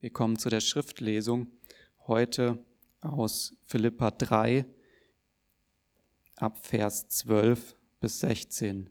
Wir kommen zu der Schriftlesung heute aus Philipper 3 ab Vers 12 bis 16.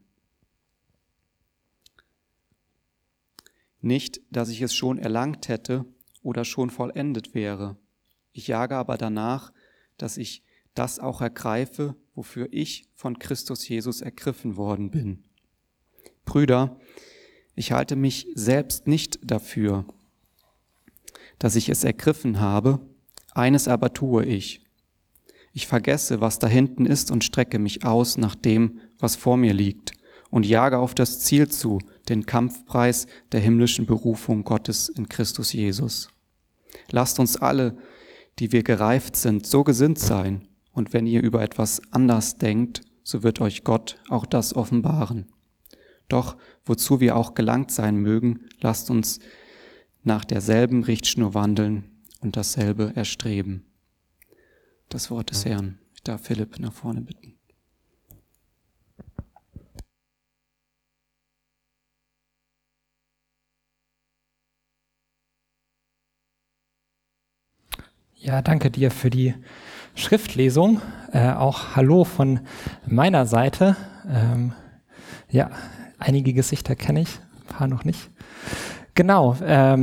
Nicht, dass ich es schon erlangt hätte oder schon vollendet wäre. Ich jage aber danach, dass ich das auch ergreife, wofür ich von Christus Jesus ergriffen worden bin. Brüder, ich halte mich selbst nicht dafür, dass ich es ergriffen habe, eines aber tue ich. Ich vergesse, was da hinten ist und strecke mich aus nach dem, was vor mir liegt und jage auf das Ziel zu, den Kampfpreis der himmlischen Berufung Gottes in Christus Jesus. Lasst uns alle, die wir gereift sind, so gesinnt sein, und wenn ihr über etwas anders denkt, so wird euch Gott auch das offenbaren. Doch wozu wir auch gelangt sein mögen, lasst uns nach derselben Richtschnur wandeln und dasselbe erstreben. Das Wort des Herrn. Ich darf Philipp nach vorne bitten. Ja, danke dir für die Schriftlesung. Auch Hallo von meiner Seite. Ja, einige Gesichter kenne ich, ein paar noch nicht. Genau. Ja,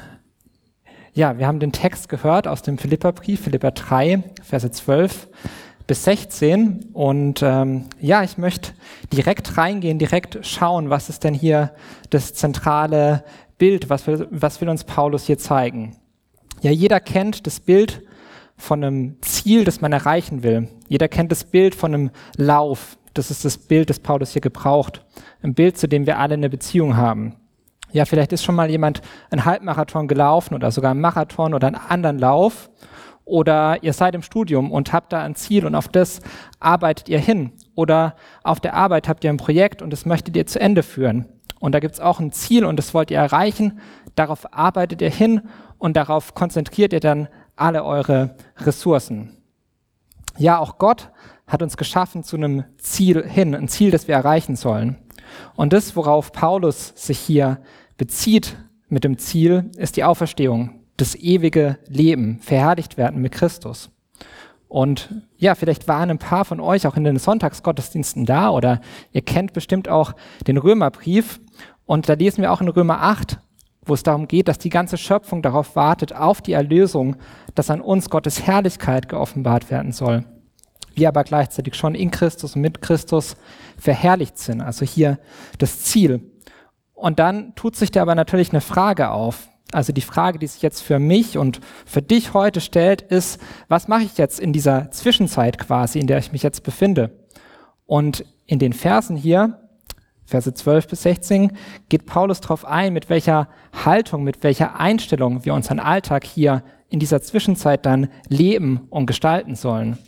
wir haben den Text gehört aus dem Philipperbrief, Philipper 3, Verse 12 bis 16. Und ja, ich möchte direkt reingehen, direkt schauen, was ist denn hier das zentrale Bild, was will uns Paulus hier zeigen. Ja, jeder kennt das Bild von einem Ziel, das man erreichen will. Jeder kennt das Bild von einem Lauf. Das ist das Bild, das Paulus hier gebraucht. Ein Bild, zu dem wir alle eine Beziehung haben. Ja, vielleicht ist schon mal jemand einen Halbmarathon gelaufen oder sogar einen Marathon oder einen anderen Lauf. Oder ihr seid im Studium und habt da ein Ziel und auf das arbeitet ihr hin. Oder auf der Arbeit habt ihr ein Projekt und das möchtet ihr zu Ende führen. Und da gibt's auch ein Ziel und das wollt ihr erreichen. Darauf arbeitet ihr hin und darauf konzentriert ihr dann alle eure Ressourcen. Ja, auch Gott hat uns geschaffen zu einem Ziel hin, ein Ziel, das wir erreichen sollen. Und das, worauf Paulus sich hier bezieht mit dem Ziel, ist die Auferstehung, das ewige Leben, verherrlicht werden mit Christus. Und ja, vielleicht waren ein paar von euch auch in den Sonntagsgottesdiensten da oder ihr kennt bestimmt auch den Römerbrief. Und da lesen wir auch in Römer 8, wo es darum geht, dass die ganze Schöpfung darauf wartet, auf die Erlösung, dass an uns Gottes Herrlichkeit geoffenbart werden soll. Wir aber gleichzeitig schon in Christus und mit Christus verherrlicht sind. Also hier das Ziel. Und dann tut sich da aber natürlich eine Frage auf. Also die Frage, die sich jetzt für mich und für dich heute stellt, ist, was mache ich jetzt in dieser Zwischenzeit quasi, in der ich mich jetzt befinde? Und in den Versen hier, Verse 12 bis 16, geht Paulus darauf ein, mit welcher Haltung, mit welcher Einstellung wir unseren Alltag hier in dieser Zwischenzeit dann leben und gestalten sollen.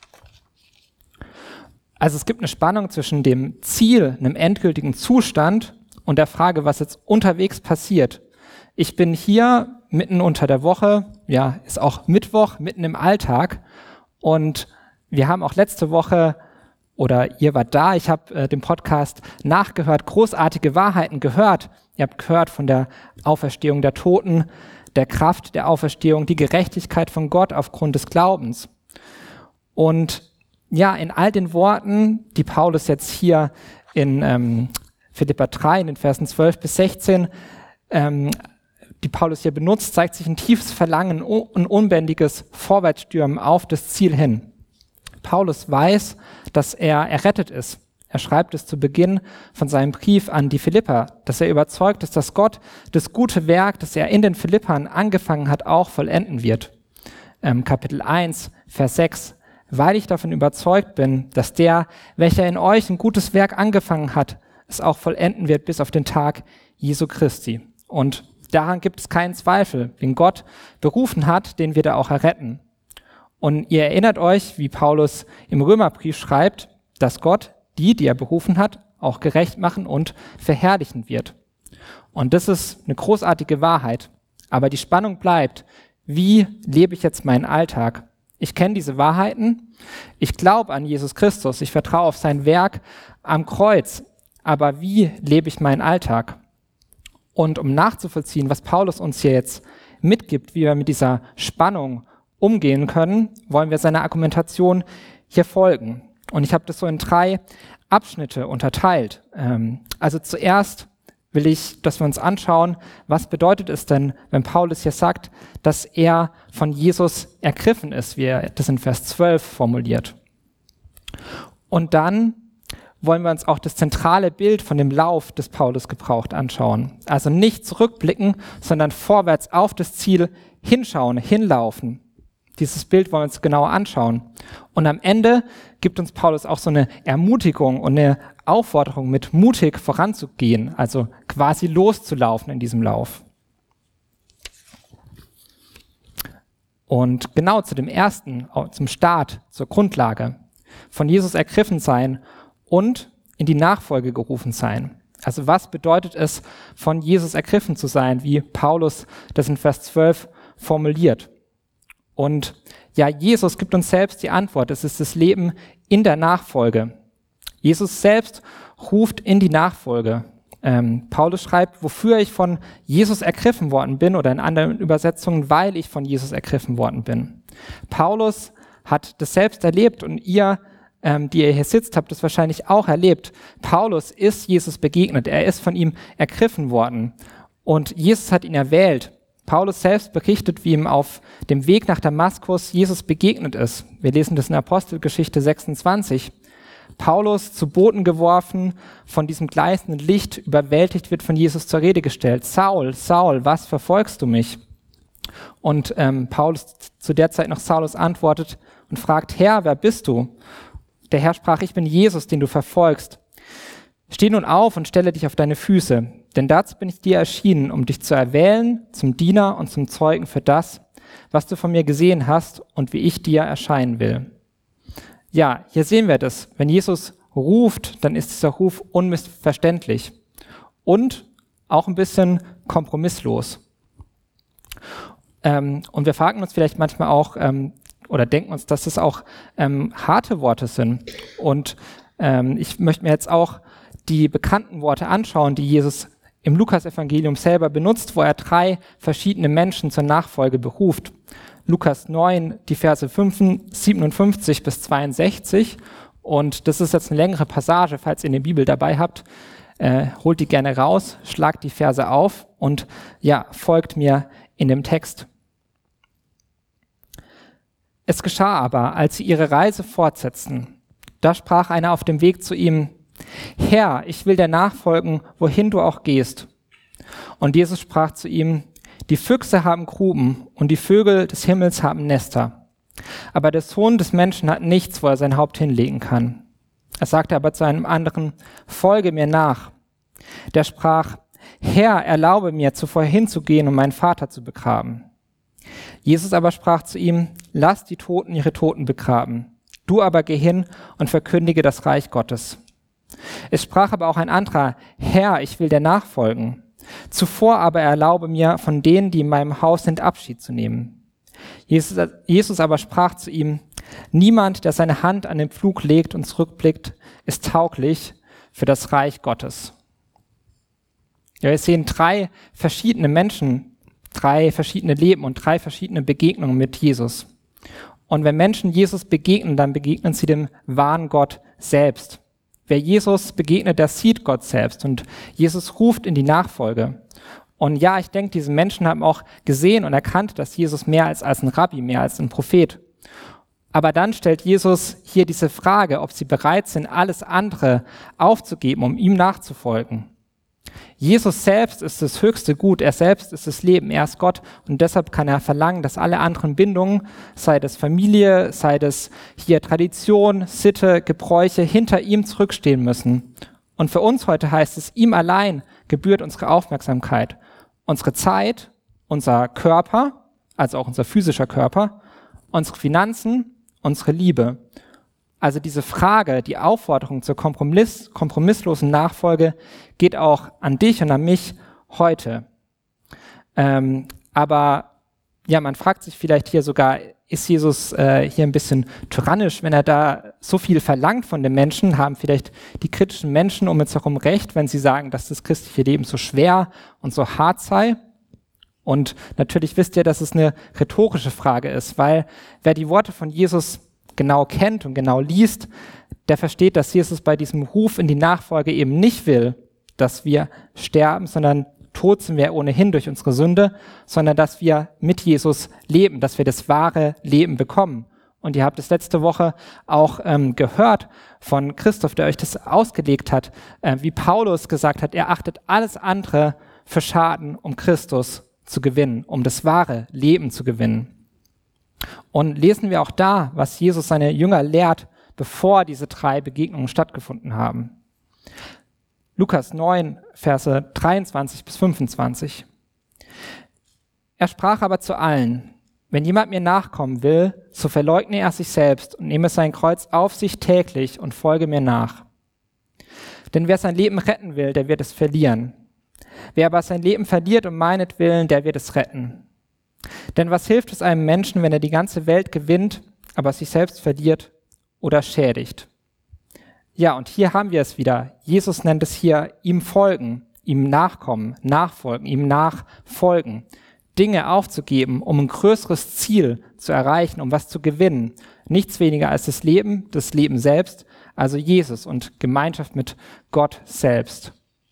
Also es gibt eine Spannung zwischen dem Ziel, einem endgültigen Zustand und der Frage, was jetzt unterwegs passiert. Ich bin hier mitten unter der Woche, ja, ist auch Mittwoch, mitten im Alltag und wir haben auch letzte Woche oder ihr wart da, ich habe den Podcast nachgehört, großartige Wahrheiten gehört. Ihr habt gehört von der Auferstehung der Toten, der Kraft der Auferstehung, die Gerechtigkeit von Gott aufgrund des Glaubens. Und ja, in all den Worten, die Paulus jetzt hier in Philipper 3, in den Versen 12 bis 16, die Paulus hier benutzt, zeigt sich ein tiefes Verlangen, ein unbändiges Vorwärtsstürmen auf das Ziel hin. Paulus weiß, dass er errettet ist. Er schreibt es zu Beginn von seinem Brief an die Philipper, dass er überzeugt ist, dass Gott das gute Werk, das er in den Philippern angefangen hat, auch vollenden wird. Kapitel 1, Vers 6. Weil ich davon überzeugt bin, dass der, welcher in euch ein gutes Werk angefangen hat, es auch vollenden wird bis auf den Tag Jesu Christi. Und daran gibt es keinen Zweifel. Wen Gott berufen hat, den wird er auch erretten. Und ihr erinnert euch, wie Paulus im Römerbrief schreibt, dass Gott die er berufen hat, auch gerecht machen und verherrlichen wird. Und das ist eine großartige Wahrheit. Aber die Spannung bleibt, wie lebe ich jetzt meinen Alltag? Ich kenne diese Wahrheiten, ich glaube an Jesus Christus, ich vertraue auf sein Werk am Kreuz. Aber wie lebe ich meinen Alltag? Und um nachzuvollziehen, was Paulus uns hier jetzt mitgibt, wie wir mit dieser Spannung umgehen können, wollen wir seiner Argumentation hier folgen. Und ich habe das so in 3 Abschnitte unterteilt. Also zuerst will ich, dass wir uns anschauen, was bedeutet es denn, wenn Paulus hier sagt, dass er von Jesus ergriffen ist, wie er das in Vers 12 formuliert. Und dann wollen wir uns auch das zentrale Bild von dem Lauf, das Paulus gebraucht, anschauen. Also nicht zurückblicken, sondern vorwärts auf das Ziel hinschauen, hinlaufen. Dieses Bild wollen wir uns genauer anschauen. Und am Ende gibt uns Paulus auch so eine Ermutigung und eine Aufforderung, mit mutig voranzugehen, also quasi loszulaufen in diesem Lauf. Und genau zu dem ersten, zum Start, zur Grundlage, von Jesus ergriffen sein und in die Nachfolge gerufen sein. Also was bedeutet es, von Jesus ergriffen zu sein, wie Paulus das in Vers 12 formuliert? Und ja, Jesus gibt uns selbst die Antwort. Es ist das Leben in der Nachfolge. Jesus selbst ruft in die Nachfolge. Paulus schreibt, wofür ich von Jesus ergriffen worden bin, oder in anderen Übersetzungen, weil ich von Jesus ergriffen worden bin. Paulus hat das selbst erlebt und ihr, die ihr hier sitzt, habt das wahrscheinlich auch erlebt. Paulus ist Jesus begegnet. Er ist von ihm ergriffen worden. Und Jesus hat ihn erwählt. Paulus selbst berichtet, wie ihm auf dem Weg nach Damaskus Jesus begegnet ist. Wir lesen das in Apostelgeschichte 26. Paulus zu Boden geworfen, von diesem gleißenden Licht überwältigt wird, von Jesus zur Rede gestellt. Saul, Saul, was verfolgst du mich? Und Paulus zu der Zeit noch Saulus antwortet und fragt, Herr, wer bist du? Der Herr sprach, ich bin Jesus, den du verfolgst. Steh nun auf und stelle dich auf deine Füße, denn dazu bin ich dir erschienen, um dich zu erwählen, zum Diener und zum Zeugen für das, was du von mir gesehen hast und wie ich dir erscheinen will. Ja, hier sehen wir das. Wenn Jesus ruft, dann ist dieser Ruf unmissverständlich und auch ein bisschen kompromisslos. Und wir fragen uns vielleicht manchmal auch, oder denken uns, dass es auch harte Worte sind. Und ich möchte mir jetzt auch die bekannten Worte anschauen, die Jesus im Lukas-Evangelium selber benutzt, wo er 3 verschiedene Menschen zur Nachfolge beruft. Lukas 9, die Verse 57 bis 62. Und das ist jetzt eine längere Passage, falls ihr eine Bibel dabei habt. Holt die gerne raus, schlagt die Verse auf und ja, folgt mir in dem Text. Es geschah aber, als sie ihre Reise fortsetzten, da sprach einer auf dem Weg zu ihm, Herr, ich will dir nachfolgen, wohin du auch gehst. Und Jesus sprach zu ihm, die Füchse haben Gruben und die Vögel des Himmels haben Nester. Aber der Sohn des Menschen hat nichts, wo er sein Haupt hinlegen kann. Er sagte aber zu einem anderen, folge mir nach. Der sprach, Herr, erlaube mir, zuvor hinzugehen, um meinen Vater zu begraben. Jesus aber sprach zu ihm, lass die Toten ihre Toten begraben. Du aber geh hin und verkündige das Reich Gottes. Es sprach aber auch ein anderer, Herr, ich will dir nachfolgen. Zuvor aber erlaube mir, von denen, die in meinem Haus sind, Abschied zu nehmen. Jesus aber sprach zu ihm, niemand, der seine Hand an den Pflug legt und zurückblickt, ist tauglich für das Reich Gottes. Ja, wir sehen 3 verschiedene Menschen, 3 verschiedene Leben und 3 verschiedene Begegnungen mit Jesus. Und wenn Menschen Jesus begegnen, dann begegnen sie dem wahren Gott selbst. Wer Jesus begegnet, der sieht Gott selbst und Jesus ruft in die Nachfolge. Und ja, ich denke, diese Menschen haben auch gesehen und erkannt, dass Jesus mehr als ein Rabbi, mehr als ein Prophet. Aber dann stellt Jesus hier diese Frage, ob sie bereit sind, alles andere aufzugeben, um ihm nachzufolgen. Jesus selbst ist das höchste Gut, er selbst ist das Leben, er ist Gott und deshalb kann er verlangen, dass alle anderen Bindungen, sei das Familie, sei das hier Tradition, Sitte, Gebräuche, hinter ihm zurückstehen müssen. Und für uns heute heißt es, ihm allein gebührt unsere Aufmerksamkeit, unsere Zeit, unser Körper, also auch unser physischer Körper, unsere Finanzen, unsere Liebe. Also diese Frage, die Aufforderung zur kompromisslosen Nachfolge geht auch an dich und an mich heute. Aber ja, man fragt sich vielleicht hier sogar, ist Jesus hier ein bisschen tyrannisch, wenn er da so viel verlangt von den Menschen? Haben vielleicht die kritischen Menschen um uns herum recht, wenn sie sagen, dass das christliche Leben so schwer und so hart sei? Und natürlich wisst ihr, dass es eine rhetorische Frage ist, weil wer die Worte von Jesus genau kennt und genau liest, der versteht, dass Jesus bei diesem Ruf in die Nachfolge eben nicht will, dass wir sterben, sondern tot sind wir ohnehin durch unsere Sünde, sondern dass wir mit Jesus leben, dass wir das wahre Leben bekommen. Und ihr habt es letzte Woche auch gehört von Christoph, der euch das ausgelegt hat, wie Paulus gesagt hat, er achtet alles andere für Schaden, um Christus zu gewinnen, um das wahre Leben zu gewinnen. Und lesen wir auch da, was Jesus seine Jünger lehrt, bevor diese 3 Begegnungen stattgefunden haben. Lukas 9, Verse 23 bis 25. Er sprach aber zu allen: Wenn jemand mir nachkommen will, so verleugne er sich selbst und nehme sein Kreuz auf sich täglich und folge mir nach. Denn wer sein Leben retten will, der wird es verlieren. Wer aber sein Leben verliert um meinetwillen, der wird es retten. Denn was hilft es einem Menschen, wenn er die ganze Welt gewinnt, aber sich selbst verliert oder schädigt? Ja, und hier haben wir es wieder. Jesus nennt es hier ihm folgen, ihm nachkommen, nachfolgen, ihm nachfolgen. Dinge aufzugeben, um ein größeres Ziel zu erreichen, um was zu gewinnen. Nichts weniger als das Leben selbst, also Jesus und Gemeinschaft mit Gott selbst.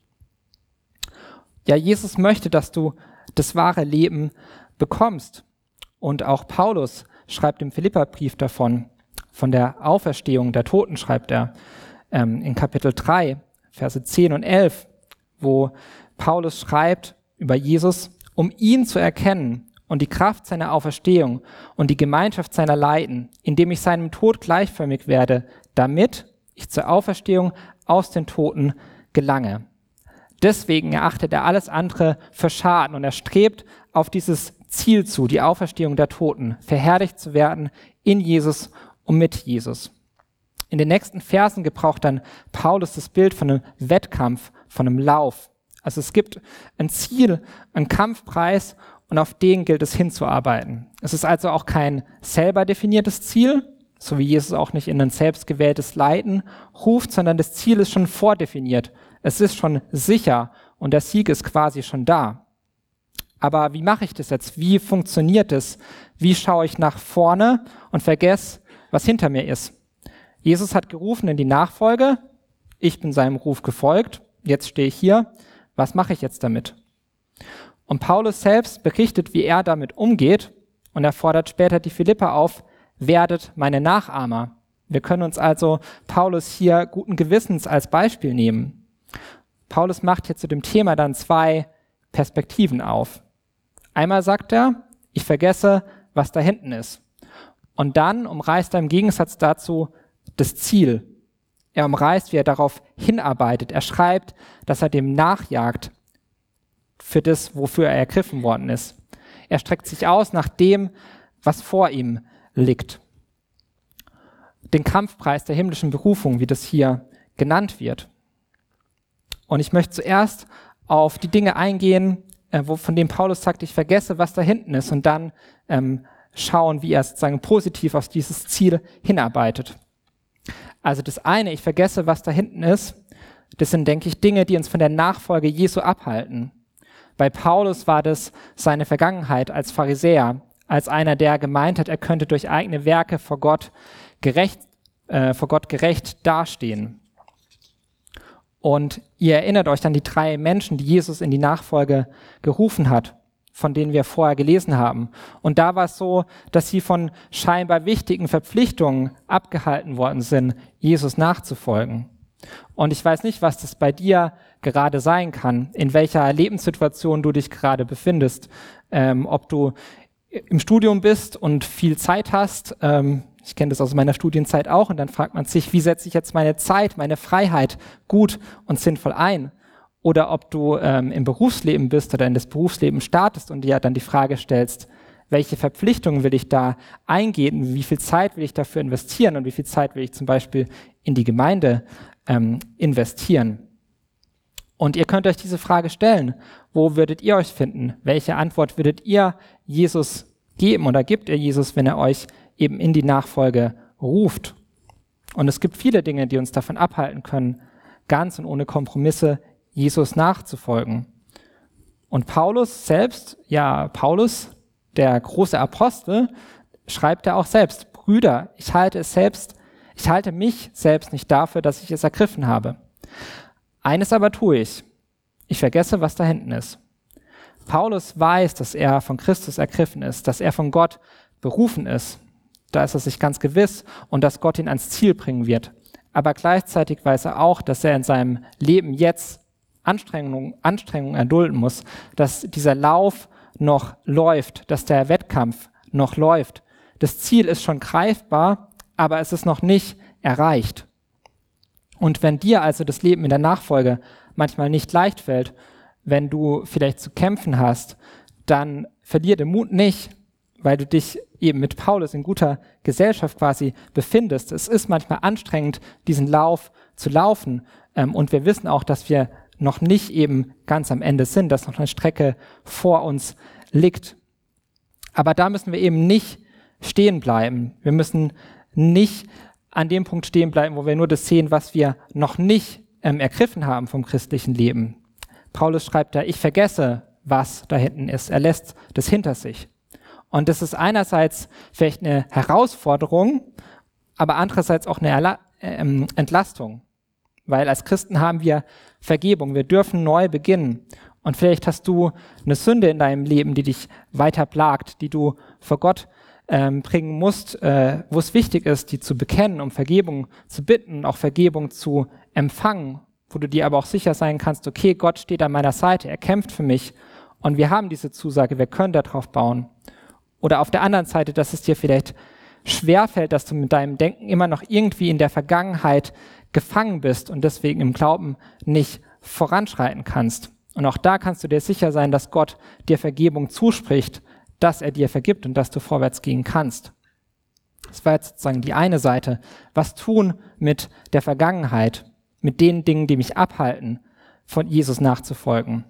Ja, Jesus möchte, dass du das wahre Leben bekommst. Und auch Paulus schreibt im Philipperbrief davon, von der Auferstehung der Toten schreibt er in Kapitel 3, Verse 10 und 11, wo Paulus schreibt über Jesus: Um ihn zu erkennen und die Kraft seiner Auferstehung und die Gemeinschaft seiner Leiden, indem ich seinem Tod gleichförmig werde, damit ich zur Auferstehung aus den Toten gelange. Deswegen erachtet er alles andere für Schaden und er strebt auf dieses Ziel zu, die Auferstehung der Toten, verherrlicht zu werden in Jesus und mit Jesus. In den nächsten Versen gebraucht dann Paulus das Bild von einem Wettkampf, von einem Lauf. Also es gibt ein Ziel, einen Kampfpreis und auf den gilt es hinzuarbeiten. Es ist also auch kein selber definiertes Ziel, so wie Jesus auch nicht in ein selbstgewähltes Leiden ruft, sondern das Ziel ist schon vordefiniert. Es ist schon sicher und der Sieg ist quasi schon da. Aber wie mache ich das jetzt? Wie funktioniert es? Wie schaue ich nach vorne und vergesse, was hinter mir ist? Jesus hat gerufen in die Nachfolge. Ich bin seinem Ruf gefolgt. Jetzt stehe ich hier. Was mache ich jetzt damit? Und Paulus selbst berichtet, wie er damit umgeht, und er fordert später die Philipper auf: Werdet meine Nachahmer. Wir können uns also Paulus hier guten Gewissens als Beispiel nehmen. Paulus macht hier zu dem Thema dann 2 Perspektiven auf. Einmal sagt er: Ich vergesse, was da hinten ist. Und dann umreißt er im Gegensatz dazu das Ziel. Er umreißt, wie er darauf hinarbeitet. Er schreibt, dass er dem nachjagt für das, wofür er ergriffen worden ist. Er streckt sich aus nach dem, was vor ihm liegt. Den Kampfpreis der himmlischen Berufung, wie das hier genannt wird. Und ich möchte zuerst auf die Dinge eingehen, von denen Paulus sagt, ich vergesse, was da hinten ist, und dann schauen, wie er sozusagen positiv auf dieses Ziel hinarbeitet. Also das eine, ich vergesse, was da hinten ist, das sind, denke ich, Dinge, die uns von der Nachfolge Jesu abhalten. Bei Paulus war das seine Vergangenheit als Pharisäer, als einer, der gemeint hat, er könnte durch eigene Werke vor Gott gerecht dastehen. Und ihr erinnert euch an die 3 Menschen, die Jesus in die Nachfolge gerufen hat, von denen wir vorher gelesen haben. Und da war es so, dass sie von scheinbar wichtigen Verpflichtungen abgehalten worden sind, Jesus nachzufolgen. Und ich weiß nicht, was das bei dir gerade sein kann, in welcher Lebenssituation du dich gerade befindest, ob du im Studium bist und viel Zeit hast. Ich kenne das aus meiner Studienzeit auch, und dann fragt man sich, wie setze ich jetzt meine Zeit, meine Freiheit gut und sinnvoll ein? Oder ob du im Berufsleben bist oder in das Berufsleben startest und dir dann die Frage stellst, welche Verpflichtungen will ich da eingehen, wie viel Zeit will ich dafür investieren und wie viel Zeit will ich zum Beispiel in die Gemeinde investieren. Und ihr könnt euch diese Frage stellen: Wo würdet ihr euch finden? Welche Antwort würdet ihr Jesus geben oder gibt ihr Jesus, wenn er euch eben in die Nachfolge ruft? Und es gibt viele Dinge, die uns davon abhalten können, ganz und ohne Kompromisse Jesus nachzufolgen. Und Paulus selbst, Paulus, der große Apostel, schreibt er auch selbst: Brüder, ich halte mich selbst nicht dafür, dass ich es ergriffen habe. Eines aber tue ich: Ich vergesse, was da hinten ist. Paulus weiß, dass er von Christus ergriffen ist, dass er von Gott berufen ist. Da ist er sich ganz gewiss, und dass Gott ihn ans Ziel bringen wird. Aber gleichzeitig weiß er auch, dass er in seinem Leben jetzt Anstrengungen erdulden muss, dass dieser Lauf noch läuft, dass der Wettkampf noch läuft. Das Ziel ist schon greifbar, aber es ist noch nicht erreicht. Und wenn dir also das Leben in der Nachfolge manchmal nicht leicht fällt, wenn du vielleicht zu kämpfen hast, dann verlier den Mut nicht, weil du dich eben mit Paulus in guter Gesellschaft quasi befindest. Es ist manchmal anstrengend, diesen Lauf zu laufen. Und wir wissen auch, dass wir noch nicht eben ganz am Ende sind, dass noch eine Strecke vor uns liegt. Aber da müssen wir eben nicht stehen bleiben. Wir müssen nicht an dem Punkt stehen bleiben, wo wir nur das sehen, was wir noch nicht ergriffen haben vom christlichen Leben. Paulus schreibt da: Ich vergesse, was da hinten ist. Er lässt das hinter sich. Und das ist einerseits vielleicht eine Herausforderung, aber andererseits auch eine Entlastung. Weil als Christen haben wir Vergebung. Wir dürfen neu beginnen. Und vielleicht hast du eine Sünde in deinem Leben, die dich weiter plagt, die du vor Gott bringen musst, wo es wichtig ist, die zu bekennen, um Vergebung zu bitten, auch Vergebung zu empfangen, wo du dir aber auch sicher sein kannst: Okay, Gott steht an meiner Seite, er kämpft für mich, und wir haben diese Zusage, wir können darauf bauen. Oder auf der anderen Seite, dass es dir vielleicht schwerfällt, dass du mit deinem Denken immer noch irgendwie in der Vergangenheit gefangen bist und deswegen im Glauben nicht voranschreiten kannst. Und auch da kannst du dir sicher sein, dass Gott dir Vergebung zuspricht, dass er dir vergibt und dass du vorwärts gehen kannst. Das war jetzt sozusagen die eine Seite. Was tun mit der Vergangenheit, mit den Dingen, die mich abhalten, von Jesus nachzufolgen?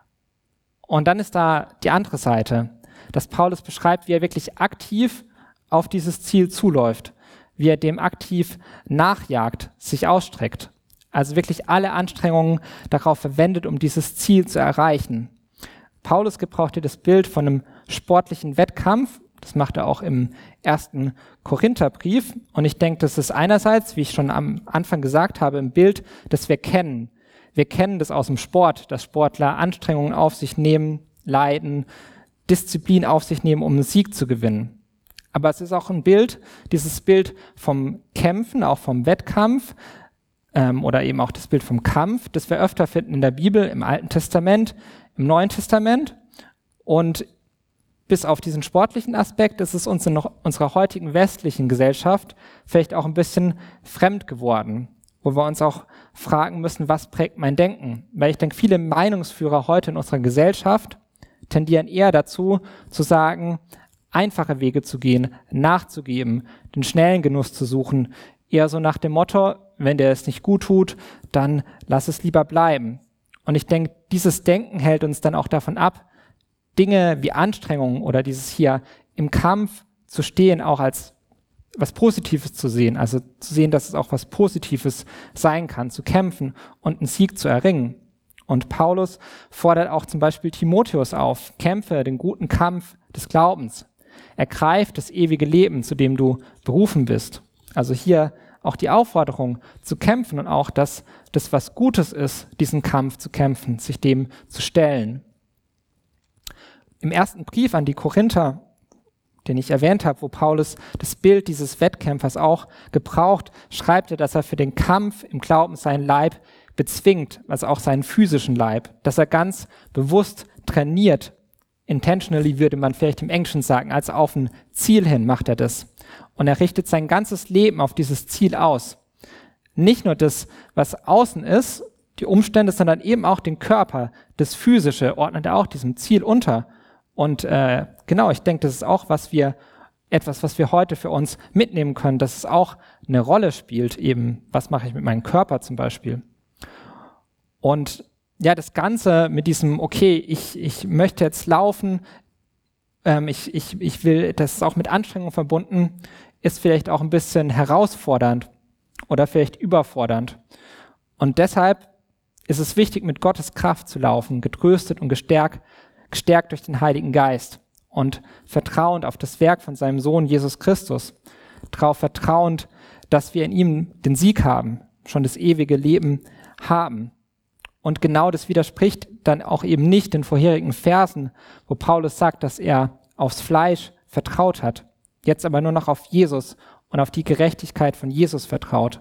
Und dann ist da die andere Seite, dass Paulus beschreibt, wie er wirklich aktiv auf dieses Ziel zuläuft, wie er dem aktiv nachjagt, sich ausstreckt. Also wirklich alle Anstrengungen darauf verwendet, um dieses Ziel zu erreichen. Paulus gebraucht hier das Bild von einem sportlichen Wettkampf. Das macht er auch im 1. Korintherbrief. Und ich denke, das ist einerseits, wie ich schon am Anfang gesagt habe, ein Bild, das wir kennen. Wir kennen das aus dem Sport, dass Sportler Anstrengungen auf sich nehmen, leiden, Disziplin auf sich nehmen, um einen Sieg zu gewinnen. Aber es ist auch ein Bild, dieses Bild vom Kämpfen, auch vom Wettkampf, oder eben auch das Bild vom Kampf, das wir öfter finden in der Bibel, im Alten Testament, im Neuen Testament. Und bis auf diesen sportlichen Aspekt ist es uns in unserer heutigen westlichen Gesellschaft vielleicht auch ein bisschen fremd geworden, wo wir uns auch fragen müssen, was prägt mein Denken? Weil ich denke, viele Meinungsführer heute in unserer Gesellschaft tendieren eher dazu, zu sagen, einfache Wege zu gehen, nachzugeben, den schnellen Genuss zu suchen, eher so nach dem Motto: Wenn der es nicht gut tut, dann lass es lieber bleiben. Und ich denke, dieses Denken hält uns dann auch davon ab, Dinge wie Anstrengungen oder dieses hier im Kampf zu stehen, auch als was Positives zu sehen. Also zu sehen, dass es auch was Positives sein kann, zu kämpfen und einen Sieg zu erringen. Und Paulus fordert auch zum Beispiel Timotheus auf: Kämpfe den guten Kampf des Glaubens. Ergreif das ewige Leben, zu dem du berufen bist. Also hier auch die Aufforderung zu kämpfen und auch, dass das was Gutes ist, diesen Kampf zu kämpfen, sich dem zu stellen. Im ersten Brief an die Korinther, den ich erwähnt habe, wo Paulus das Bild dieses Wettkämpfers auch gebraucht, schreibt er, dass er für den Kampf im Glauben seinen Leib bezwingt, also auch seinen physischen Leib, dass er ganz bewusst trainiert. Intentionally würde man vielleicht im Englischen sagen, also auf ein Ziel hin macht er das. Und er richtet sein ganzes Leben auf dieses Ziel aus. Nicht nur das, was außen ist, die Umstände, sondern eben auch den Körper, das Physische ordnet er auch diesem Ziel unter. Und ich denke, das ist auch was wir heute für uns mitnehmen können, dass es auch eine Rolle spielt, eben, was mache ich mit meinem Körper zum Beispiel. Und ja, das Ganze mit diesem, okay, ich möchte jetzt laufen, ich will, das ist auch mit Anstrengung verbunden, ist vielleicht auch ein bisschen herausfordernd oder vielleicht überfordernd. Und deshalb ist es wichtig, mit Gottes Kraft zu laufen, getröstet und gestärkt durch den Heiligen Geist und vertrauend auf das Werk von seinem Sohn Jesus Christus, darauf vertrauend, dass wir in ihm den Sieg haben, schon das ewige Leben haben. Und genau das widerspricht dann auch eben nicht den vorherigen Versen, wo Paulus sagt, dass er aufs Fleisch vertraut hat, jetzt aber nur noch auf Jesus und auf die Gerechtigkeit von Jesus vertraut.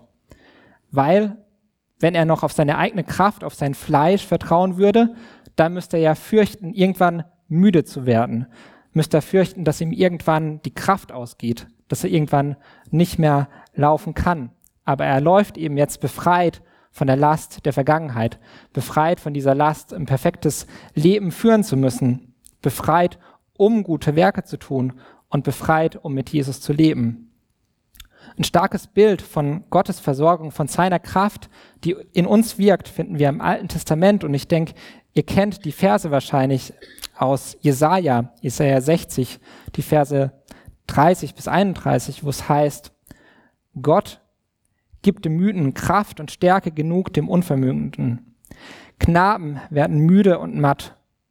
Weil, wenn er noch auf seine eigene Kraft, auf sein Fleisch vertrauen würde, dann müsste er ja fürchten, irgendwann müde zu werden, müsste er fürchten, dass ihm irgendwann die Kraft ausgeht, dass er irgendwann nicht mehr laufen kann. Aber er läuft eben jetzt befreit von der Last der Vergangenheit, befreit von dieser Last, ein perfektes Leben führen zu müssen, befreit, um gute Werke zu tun und befreit, um mit Jesus zu leben. Ein starkes Bild von Gottes Versorgung, von seiner Kraft, die in uns wirkt, finden wir im Alten Testament. Und ich denke, ihr kennt die Verse wahrscheinlich aus Jesaja 60, die Verse 30 bis 31, wo es heißt, Gott gibt dem Müden Kraft und Stärke genug dem Unvermögenden. Knaben werden müde und matt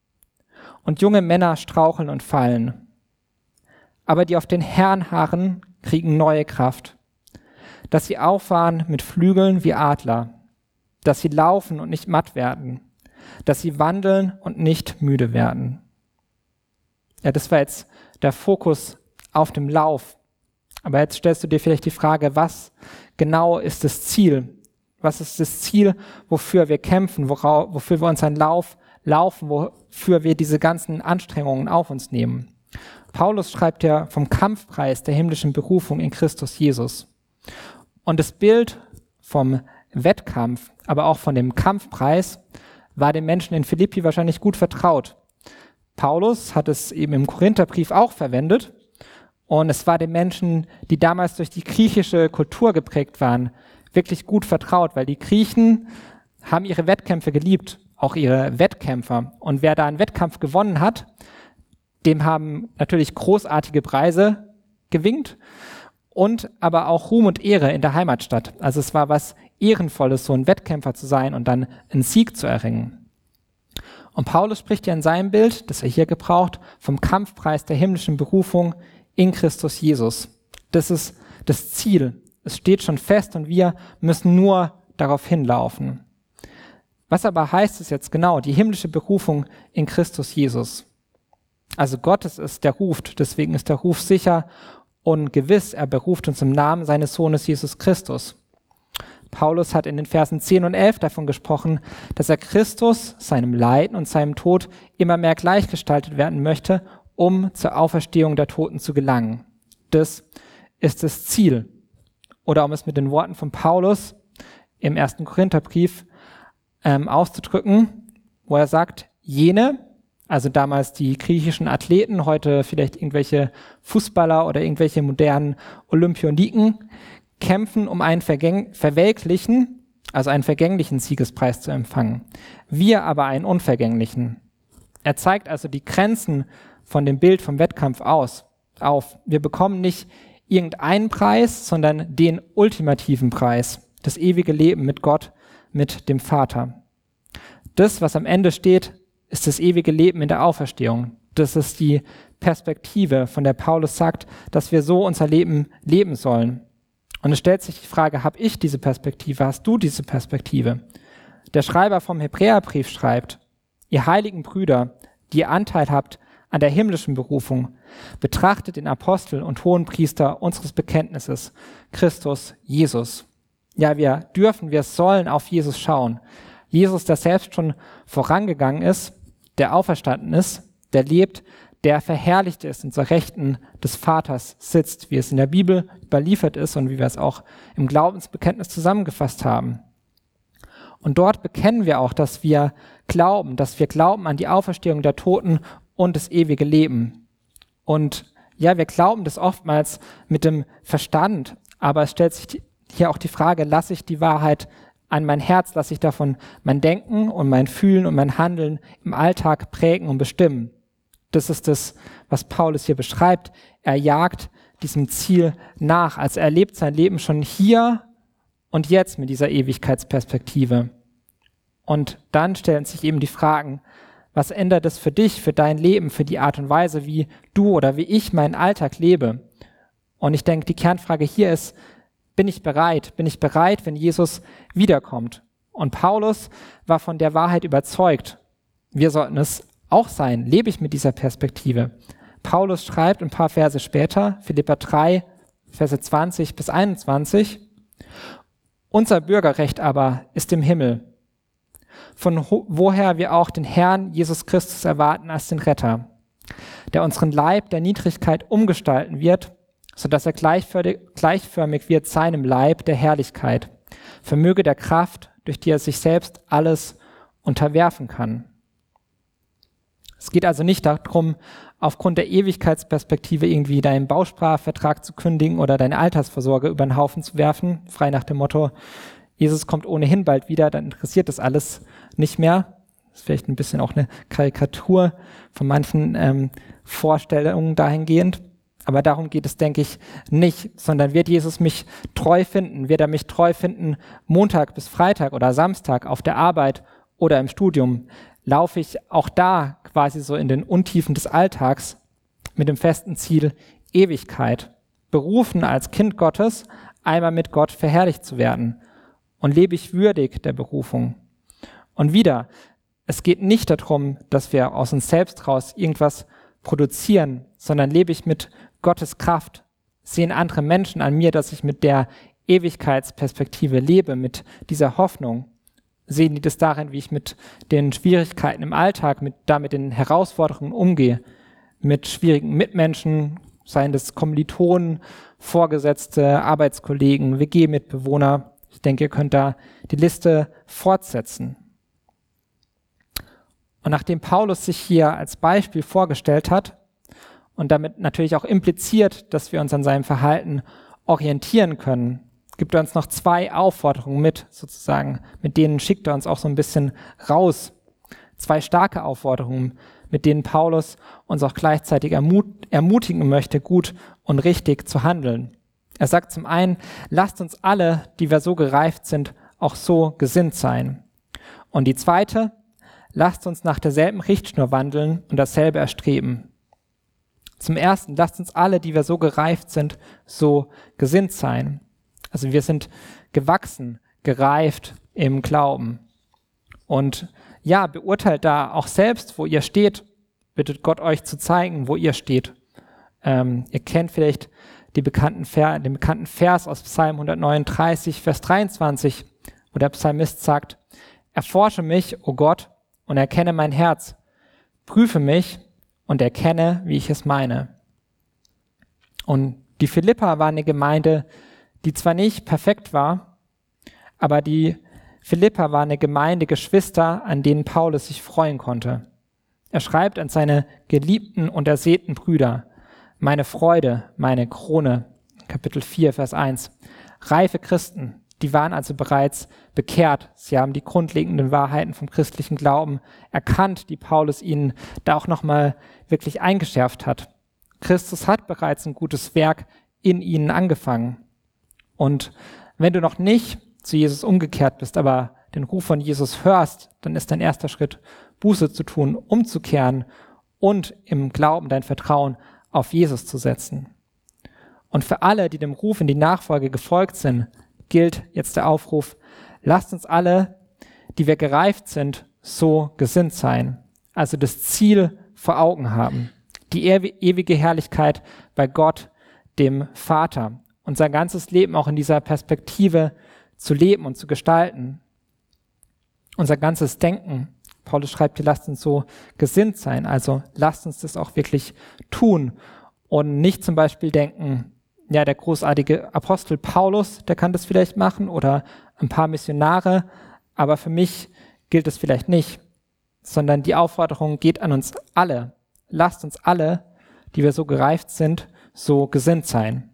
und junge Männer straucheln und fallen. Aber die auf den Herrn harren, kriegen neue Kraft, dass sie auffahren mit Flügeln wie Adler, dass sie laufen und nicht matt werden, dass sie wandeln und nicht müde werden. Ja, das war jetzt der Fokus auf dem Lauf. Aber jetzt stellst du dir vielleicht die Frage, was genau ist das Ziel? Was ist das Ziel, wofür wir kämpfen, wofür wir unseren Lauf laufen, wofür wir diese ganzen Anstrengungen auf uns nehmen? Paulus schreibt ja vom Kampfpreis der himmlischen Berufung in Christus Jesus. Und das Bild vom Wettkampf, aber auch von dem Kampfpreis, war den Menschen in Philippi wahrscheinlich gut vertraut. Paulus hat es eben im Korintherbrief auch verwendet. Und es war den Menschen, die damals durch die griechische Kultur geprägt waren, wirklich gut vertraut, weil die Griechen haben ihre Wettkämpfe geliebt, auch ihre Wettkämpfer. Und wer da einen Wettkampf gewonnen hat, dem haben natürlich großartige Preise gewinkt und aber auch Ruhm und Ehre in der Heimatstadt. Also es war was Ehrenvolles, so ein Wettkämpfer zu sein und dann einen Sieg zu erringen. Und Paulus spricht ja in seinem Bild, das er hier gebraucht, vom Kampfpreis der himmlischen Berufung in Christus Jesus. Das ist das Ziel. Es steht schon fest und wir müssen nur darauf hinlaufen. Was aber heißt es jetzt genau, die himmlische Berufung in Christus Jesus? Also Gottes ist der ruft, deswegen ist der Ruf sicher und gewiss. Er beruft uns im Namen seines Sohnes Jesus Christus. Paulus hat in den Versen 10 und 11 davon gesprochen, dass er Christus, seinem Leiden und seinem Tod immer mehr gleichgestaltet werden möchte, um zur Auferstehung der Toten zu gelangen. Das ist das Ziel. Oder um es mit den Worten von Paulus im 1. Korintherbrief auszudrücken, wo er sagt, jene, also damals die griechischen Athleten, heute vielleicht irgendwelche Fußballer oder irgendwelche modernen Olympioniken, kämpfen, um einen verwelklichen, also einen vergänglichen Siegespreis zu empfangen. Wir aber einen unvergänglichen. Er zeigt also die Grenzen von dem Bild vom Wettkampf auf. Wir bekommen nicht irgendeinen Preis, sondern den ultimativen Preis, das ewige Leben mit Gott, mit dem Vater. Das, was am Ende steht, ist das ewige Leben in der Auferstehung. Das ist die Perspektive, von der Paulus sagt, dass wir so unser Leben leben sollen. Und es stellt sich die Frage, habe ich diese Perspektive? Hast du diese Perspektive? Der Schreiber vom Hebräerbrief schreibt, ihr heiligen Brüder, die ihr Anteil habt an der himmlischen Berufung, betrachtet den Apostel und Hohenpriester unseres Bekenntnisses, Christus Jesus. Ja, wir sollen auf Jesus schauen. Jesus, der selbst schon vorangegangen ist, der auferstanden ist, der lebt, der verherrlicht ist und zur Rechten des Vaters sitzt, wie es in der Bibel überliefert ist und wie wir es auch im Glaubensbekenntnis zusammengefasst haben. Und dort bekennen wir auch, dass wir glauben an die Auferstehung der Toten und das ewige Leben. Und ja, wir glauben das oftmals mit dem Verstand, aber es stellt sich hier auch die Frage, lasse ich die Wahrheit an mein Herz, lasse ich davon mein Denken und mein Fühlen und mein Handeln im Alltag prägen und bestimmen. Das ist das, was Paulus hier beschreibt. Er jagt diesem Ziel nach, also er lebt sein Leben schon hier und jetzt mit dieser Ewigkeitsperspektive. Und dann stellen sich eben die Fragen, was ändert es für dich, für dein Leben, für die Art und Weise, wie du oder wie ich meinen Alltag lebe? Und ich denke, die Kernfrage hier ist, bin ich bereit? Bin ich bereit, wenn Jesus wiederkommt? Und Paulus war von der Wahrheit überzeugt. Wir sollten es auch sein. Lebe ich mit dieser Perspektive? Paulus schreibt ein paar Verse später, Philipper 3, Verse 20 bis 21, unser Bürgerrecht aber ist im Himmel, von woher wir auch den Herrn Jesus Christus erwarten als den Retter, der unseren Leib der Niedrigkeit umgestalten wird, sodass er gleichförmig wird seinem Leib der Herrlichkeit, vermöge der Kraft, durch die er sich selbst alles unterwerfen kann. Es geht also nicht darum, aufgrund der Ewigkeitsperspektive irgendwie deinen Bausparvertrag zu kündigen oder deine Altersvorsorge über den Haufen zu werfen, frei nach dem Motto, Jesus kommt ohnehin bald wieder, dann interessiert das alles nicht mehr. Das ist vielleicht ein bisschen auch eine Karikatur von manchen Vorstellungen dahingehend. Aber darum geht es, denke ich, nicht, sondern wird Jesus mich treu finden? Wird er mich treu finden Montag bis Freitag oder Samstag auf der Arbeit oder im Studium? Laufe ich auch da quasi so in den Untiefen des Alltags mit dem festen Ziel Ewigkeit, berufen als Kind Gottes, einmal mit Gott verherrlicht zu werden? Und lebe ich würdig der Berufung? Und wieder, es geht nicht darum, dass wir aus uns selbst raus irgendwas produzieren, sondern lebe ich mit Gottes Kraft, sehen andere Menschen an mir, dass ich mit der Ewigkeitsperspektive lebe, mit dieser Hoffnung. Sehen die das darin, wie ich mit den Schwierigkeiten im Alltag, mit den Herausforderungen umgehe, mit schwierigen Mitmenschen, seien das Kommilitonen, Vorgesetzte, Arbeitskollegen, WG-Mitbewohner. Ich denke, ihr könnt da die Liste fortsetzen. Und nachdem Paulus sich hier als Beispiel vorgestellt hat und damit natürlich auch impliziert, dass wir uns an seinem Verhalten orientieren können, gibt er uns noch 2 Aufforderungen mit, sozusagen. Mit denen schickt er uns auch so ein bisschen raus. 2 starke Aufforderungen, mit denen Paulus uns auch gleichzeitig ermutigen möchte, gut und richtig zu handeln. Er sagt zum einen, lasst uns alle, die wir so gereift sind, auch so gesinnt sein. Und die zweite, lasst uns nach derselben Richtschnur wandeln und dasselbe erstreben. Zum ersten, lasst uns alle, die wir so gereift sind, so gesinnt sein. Also wir sind gewachsen, gereift im Glauben. Und ja, beurteilt da auch selbst, wo ihr steht. Bittet Gott euch zu zeigen, wo ihr steht. Ihr kennt vielleicht den bekannten Vers aus Psalm 139, Vers 23, wo der Psalmist sagt, erforsche mich, o Gott, und erkenne mein Herz. Prüfe mich und erkenne, wie ich es meine. Und die Philipper war eine Gemeinde, die zwar nicht perfekt war, aber die Philipper war eine Gemeinde Geschwister, an denen Paulus sich freuen konnte. Er schreibt an seine geliebten und ersehnten Brüder, meine Freude, meine Krone, Kapitel 4, Vers 1. Reife Christen, die waren also bereits bekehrt. Sie haben die grundlegenden Wahrheiten vom christlichen Glauben erkannt, die Paulus ihnen da auch nochmal wirklich eingeschärft hat. Christus hat bereits ein gutes Werk in ihnen angefangen. Und wenn du noch nicht zu Jesus umgekehrt bist, aber den Ruf von Jesus hörst, dann ist dein erster Schritt, Buße zu tun, umzukehren und im Glauben dein Vertrauen auf Jesus zu setzen. Und für alle, die dem Ruf in die Nachfolge gefolgt sind, gilt jetzt der Aufruf, lasst uns alle, die wir gereift sind, so gesinnt sein. Also das Ziel vor Augen haben. Die ewige Herrlichkeit bei Gott, dem Vater. Unser ganzes Leben auch in dieser Perspektive zu leben und zu gestalten. Unser ganzes Denken. Paulus schreibt hier, lasst uns so gesinnt sein. Also lasst uns das auch wirklich tun. Und nicht zum Beispiel denken, ja, der großartige Apostel Paulus, der kann das vielleicht machen oder ein paar Missionare, aber für mich gilt es vielleicht nicht, sondern die Aufforderung geht an uns alle. Lasst uns alle, die wir so gereift sind, so gesinnt sein.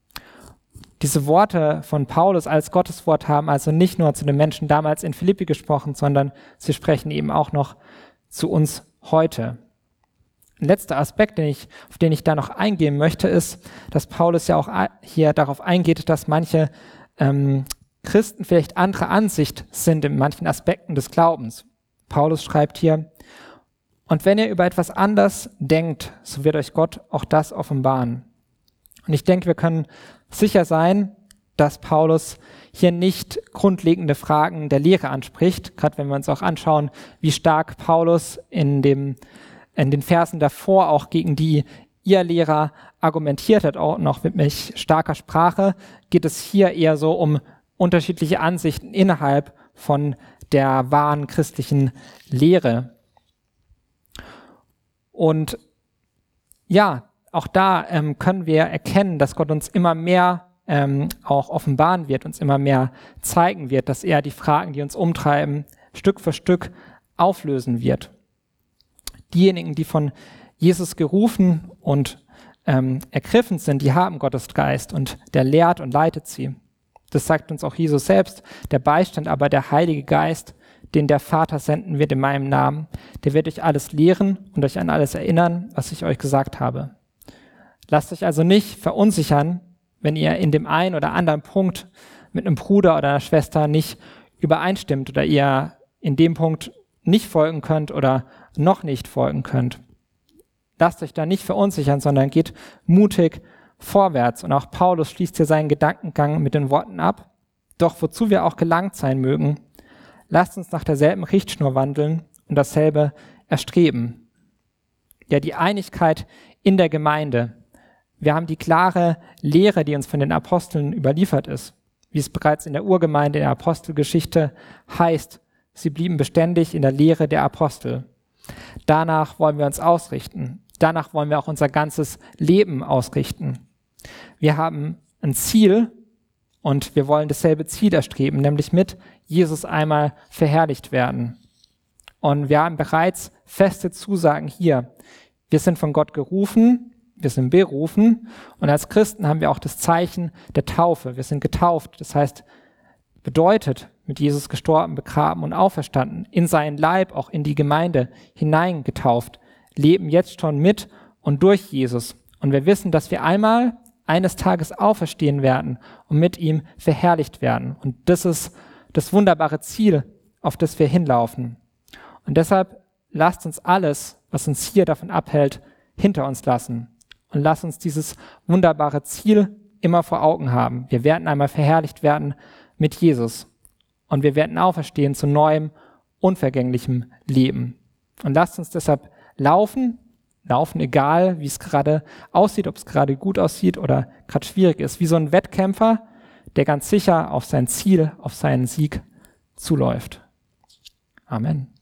Diese Worte von Paulus als Gotteswort haben also nicht nur zu den Menschen damals in Philippi gesprochen, sondern sie sprechen eben auch noch zu uns heute. Ein letzter Aspekt, auf den ich da noch eingehen möchte, ist, dass Paulus ja auch hier darauf eingeht, dass manche Christen vielleicht andere Ansicht sind in manchen Aspekten des Glaubens. Paulus schreibt hier, und wenn ihr über etwas anders denkt, so wird euch Gott auch das offenbaren. Und ich denke, wir können sicher sein, dass Paulus hier nicht grundlegende Fragen der Lehre anspricht, gerade wenn wir uns auch anschauen, wie stark Paulus in den Versen davor auch gegen die Irrlehrer argumentiert hat, auch noch mit starker Sprache, geht es hier eher so um unterschiedliche Ansichten innerhalb von der wahren christlichen Lehre. Und ja, auch da können wir erkennen, dass Gott uns immer mehr auch offenbaren wird, uns immer mehr zeigen wird, dass er die Fragen, die uns umtreiben, Stück für Stück auflösen wird. Diejenigen, die von Jesus gerufen und ergriffen sind, die haben Gottes Geist und der lehrt und leitet sie. Das sagt uns auch Jesus selbst. Der Beistand aber, der Heilige Geist, den der Vater senden wird in meinem Namen, der wird euch alles lehren und euch an alles erinnern, was ich euch gesagt habe. Lasst euch also nicht verunsichern, wenn ihr in dem einen oder anderen Punkt mit einem Bruder oder einer Schwester nicht übereinstimmt oder ihr in dem Punkt nicht folgen könnt oder noch nicht folgen könnt. Lasst euch da nicht verunsichern, sondern geht mutig vorwärts. Und auch Paulus schließt hier seinen Gedankengang mit den Worten ab. Doch wozu wir auch gelangt sein mögen, lasst uns nach derselben Richtschnur wandeln und dasselbe erstreben. Ja, die Einigkeit in der Gemeinde. Wir haben die klare Lehre, die uns von den Aposteln überliefert ist. Wie es bereits in der Urgemeinde in der Apostelgeschichte heißt, sie blieben beständig in der Lehre der Apostel. Danach wollen wir uns ausrichten. Danach wollen wir auch unser ganzes Leben ausrichten. Wir haben ein Ziel und wir wollen dasselbe Ziel erstreben, nämlich mit Jesus einmal verherrlicht werden. Und wir haben bereits feste Zusagen hier. Wir sind von Gott gerufen, wir sind berufen und als Christen haben wir auch das Zeichen der Taufe. Wir sind getauft, das heißt, bedeutet mit Jesus gestorben, begraben und auferstanden, in seinen Leib, auch in die Gemeinde hineingetauft, leben jetzt schon mit und durch Jesus. Und wir wissen, dass wir einmal eines Tages auferstehen werden und mit ihm verherrlicht werden. Und das ist das wunderbare Ziel, auf das wir hinlaufen. Und deshalb lasst uns alles, was uns hier davon abhält, hinter uns lassen. Und lasst uns dieses wunderbare Ziel immer vor Augen haben. Wir werden einmal verherrlicht werden mit Jesus. Und wir werden auferstehen zu neuem, unvergänglichem Leben. Und lasst uns deshalb laufen, egal wie es gerade aussieht, ob es gerade gut aussieht oder gerade schwierig ist, wie so ein Wettkämpfer, der ganz sicher auf sein Ziel, auf seinen Sieg zuläuft. Amen.